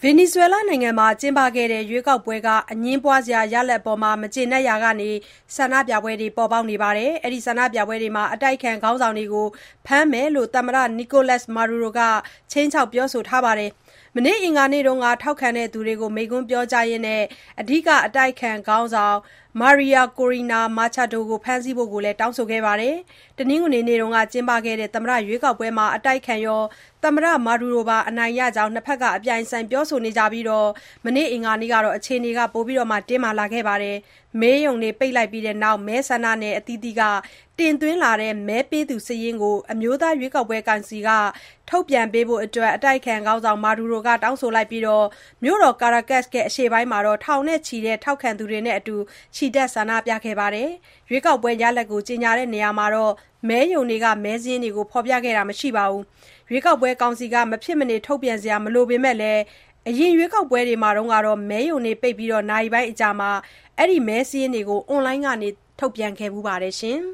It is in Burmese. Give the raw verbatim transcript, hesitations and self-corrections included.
ဗင်နီဇွဲလားနိုင်ငံမှာကျင်းပခဲ့တဲ့ရွေးကောက်ပွဲကအငြင်းပွားစရာရလဒ်အပေါ်မကျေနပ်ရာကဆန္ဒပြပွဲတွေပေါ်ပေါက်နေပါတယ်။ အဲဒီဆန္ဒပြပွဲတွေမှာ အတိုက်အခံခေါင်းဆောင်တွေကိုဖမ်းမယ်လို့ သမ္မတ Nicolas Maduro က ခြိမ်းခြောက်ပြောဆိုထားပါတယ်။ မနေ့ အင်္ဂါနေ့က ထောက်ခံသူတွေကို မိန့်ခွန်းပြောကြားရင်း အဓိကအတိုက်အခံခေါင်းဆောင် Maria Corina Machado ကို ဖမ်းဆီးဖို့လည်း တောင်းဆိုခဲ့ပါတယ်။ တနင်္ဂနွေနေ့ကကျင်းပခဲ့တဲ့ သမ္မတရွေးကောက်ပွဲမှာ အတိုက်အခံရော သမ္မတ Maduro ပါ အနိုင်ရကြောင်း နှစ်ဘက်က အပြိုင်အဆိုင်ပြောဆိုနေကြပြီး မနေ့ အင်္ဂါနေ့က အခြေအနေတွေပိုတင်းမာလာခဲ့ပါတယ်။ မဲရုံတွေပိတ်လိုက်ပြီးနောက် မဲဆန္ဒနယ်အသီးသီးက တင်သွင်းလာတဲ့ မဲပေးသူစာရင်းကို အမျိုးသားရွေးကောက်ပွဲကောင်စီက ထုတ်ပြန်ပေးဖို့ အတိုက်အခံခေါင်းဆောင် Maduro ကတောင်းဆိုလိုက်ပြီး မြို့တော် Caracas အရှေ့ပိုင်းမှာ ထောင်နဲ့ချီတဲ့ထောက်ခံသူတွေနဲ့အတူ ချီတက်ဆန္ဒပြခဲ့ပါတယ်။ ရွေးကောက်ပွဲရလဒ်ကိုကြေညာရာမှာ မဲရုံတွေက မဲစာရင်းတွေကို ဖော်ပြခဲ့တာမရှိပါဘူး။ ရွေးကောက်ပွဲကောင်စီက မဖြစ်မနေထုတ်ပြန်စရာမလိုပေမဲ့ အရင်ရွေးကောက်ပွဲတွေမှာ မဲရုံတွေပိတ်ပြီး နာရီပိုင်းအကြာမှာ အဲဒီမဲစာရင်းတွေကို အွန်လိုင်းကနေထုတ်ပြန်ခဲ့ဖူးပါတယ်။